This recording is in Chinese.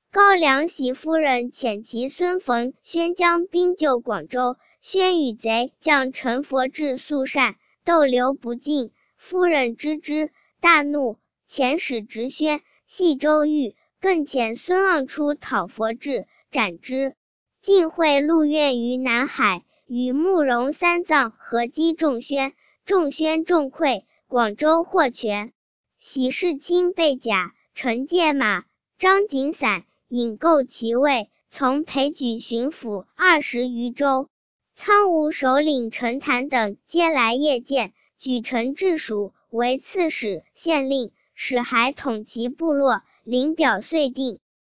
高梁喜夫人遣其孙冯宣将兵救广州，宣与贼将陈佛至宿善，逗留不进。夫人知之，大怒，遣使直宣，系周瑜，更遣孙盎出讨佛至，斩之。晋会陆苑于南海，与慕容三藏合击仲宣，仲宣众溃，广州获全。喜世卿被甲，乘介马，张景散引购其位，从裴举巡抚20余州。苍梧首领陈谭等皆来谒见，举臣治蜀，为刺史、县令，使还统其部落，临表遂定。